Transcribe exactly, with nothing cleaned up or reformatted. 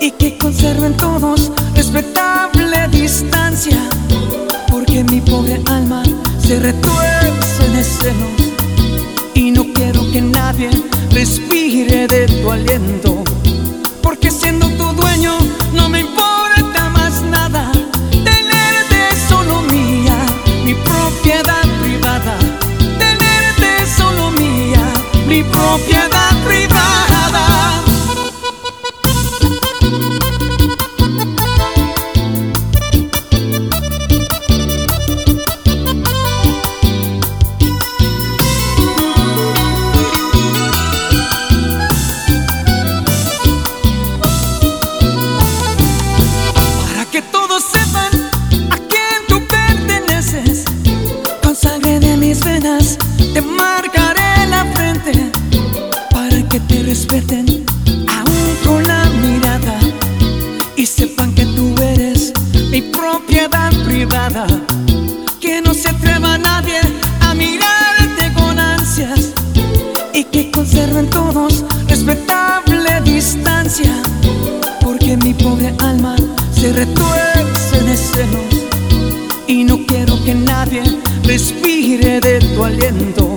y que conserven todos respetable distancia, porque mi pobre alma se retuerce de celos y no quiero que nadie respire de tu aliento, porque siendo tu dueño no me importa más nada. Tenerte solo mía, mi propiedad privada. Tenerte solo mía, mi propiedad privada. Te marcaré la frente para que te respeten aún con la mirada y sepan que tú eres mi propiedad privada. Que no se atreva nadie a mirarte con ansias y que conserven todos respetable distancia, porque mi pobre alma se retuerce de celos y no quiero que nadie respire de tu aliento.